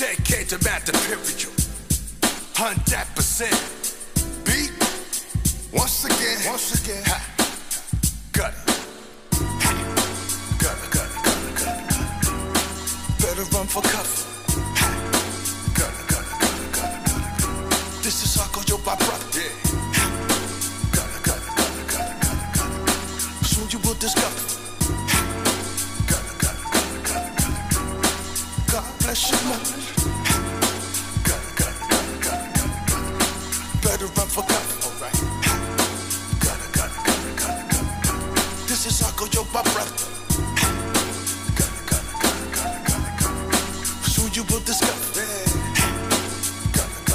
Decade to math imperial. 100%. Beat. Once again. Ha. Got it. Ha. Got it. Better run for cover. Ha. Got it. This is Hardcore, yo, my brother. Yeah. Ha. Got it. Soon you will discover. Ha. Got it. God bless you, Lord. Better run for cover. Alright. Got it. This is Hardcore, yo, my brother. Got it. Soon you will discover. Got it.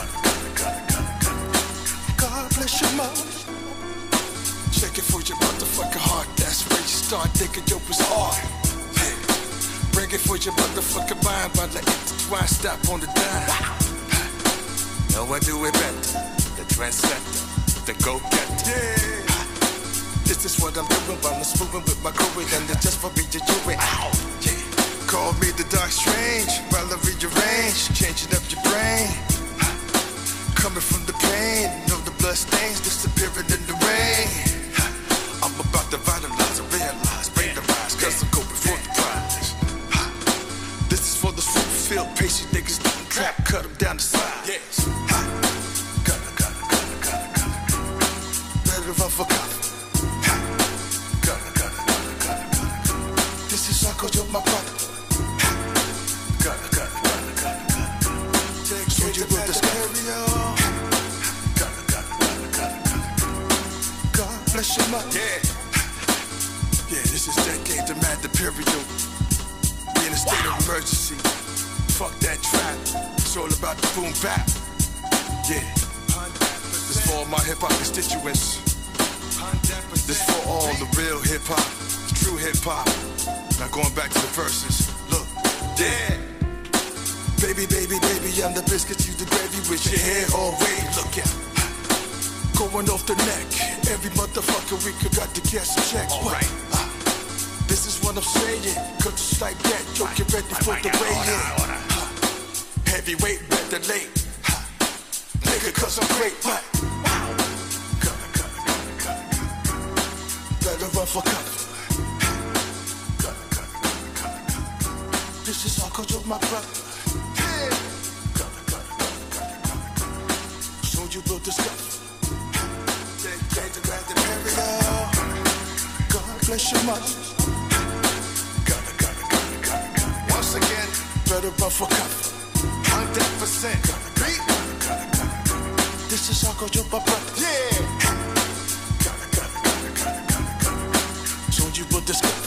God bless your mom. Check it for your motherfucking heart. That's where you start thinking yo was hard. Bring it for your motherfucking mind by the intertwine. Stop on the dime. No one do it better. Trendsetter, the go-getter. Yeah. This is what I'm doing while I'm moving with my crew, and it's just for me to do it. Ow. Yeah. Call me the dark strange while I rearrange, changing up your brain. Coming from the pain, know the blood stains disappearing in the rain. I'm about to vitalize and realize, bring the rise, cause I'm going before the prize. This is for the fruit-filled patient niggas doing crap, cut them down the side. Yes. Run for cover. Got it. This is Hardcore, yo, my brother. Got it. So you will discover. Got it. God bless your mother. Yeah, this is Decade to Mad Imperial. We in a state of emergency. Fuck that trap. It's all about the boom bap. Yeah. This for all my hip hop constituents. This for all the real hip-hop, true hip-hop. Now going back to the verses, look, yeah. Baby, I'm the biscuit, you the gravy with your hair all waved. Look out, going off the neck. Every motherfucker we could got to get some checks. Alright, this is what I'm saying. Cause just like that, yo, get ready for the weigh-in. Heavyweight, better late. Nigga, cause I'm great, what? Better run for cover. This is Hardcore, yo, my brother. Soon you will discover. God bless your mother. Once again, better run for cover. 100%. This is Hardcore, yo, my brother. Yeah. You will discover.